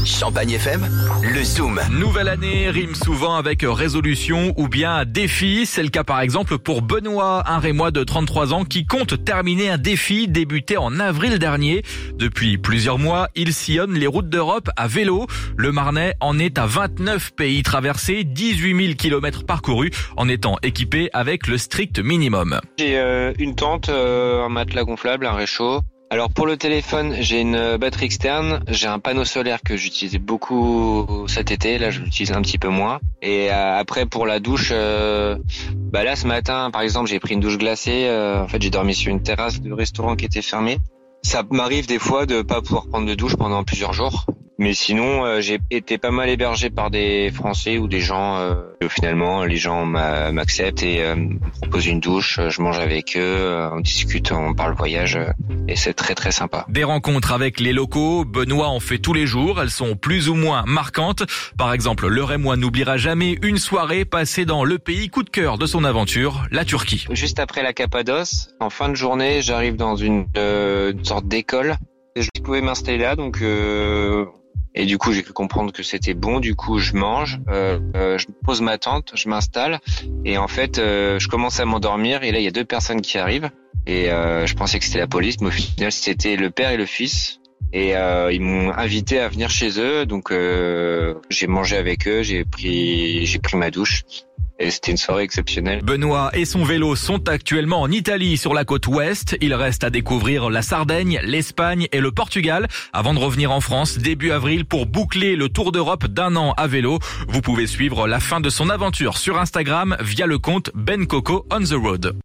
Champagne FM, le Zoom. Nouvelle année rime souvent avec résolution ou bien défi. C'est le cas par exemple pour Benoît, un Rémois de 33 ans qui compte terminer un défi débuté en avril dernier. Depuis plusieurs mois, il sillonne les routes d'Europe à vélo. Le Marnais en est à 29 pays traversés, 18 000 km parcourus en étant équipé avec le strict minimum. J'ai une tente, un matelas gonflable, un réchaud. Alors pour le téléphone, j'ai une batterie externe, j'ai un panneau solaire que j'utilisais beaucoup cet été, là je l'utilise un petit peu moins. Et après pour la douche, là ce matin par exemple j'ai pris une douche glacée, en fait j'ai dormi sur une terrasse de restaurant qui était fermée. Ça m'arrive des fois de pas pouvoir prendre de douche pendant plusieurs jours. Mais sinon, j'ai été pas mal hébergé par des Français ou des gens. Finalement, les gens m'acceptent et me proposent une douche. Je mange avec eux, on discute, on parle voyage et c'est très très sympa. Des rencontres avec les locaux, Benoît en fait tous les jours. Elles sont plus ou moins marquantes. Par exemple, le Rémois n'oubliera jamais une soirée passée dans le pays coup de cœur de son aventure, la Turquie. Juste après la Cappadoce, en fin de journée, j'arrive dans une sorte d'école. Je pouvais m'installer là, donc. Et du coup, j'ai cru comprendre que c'était bon. Du coup, je mange, je pose ma tente, je m'installe. Et en fait, je commence à m'endormir. Et là, il y a deux personnes qui arrivent. Et je pensais que c'était la police, mais au final, c'était le père et le fils. Et ils m'ont invité à venir chez eux. Donc, j'ai mangé avec eux, j'ai pris ma douche. Et c'était une soirée exceptionnelle. Benoît et son vélo sont actuellement en Italie sur la côte ouest. Il reste à découvrir la Sardaigne, l'Espagne et le Portugal avant de revenir en France début avril pour boucler le tour d'Europe d'un an à vélo. Vous pouvez suivre la fin de son aventure sur Instagram via le compte Ben Coco on the road.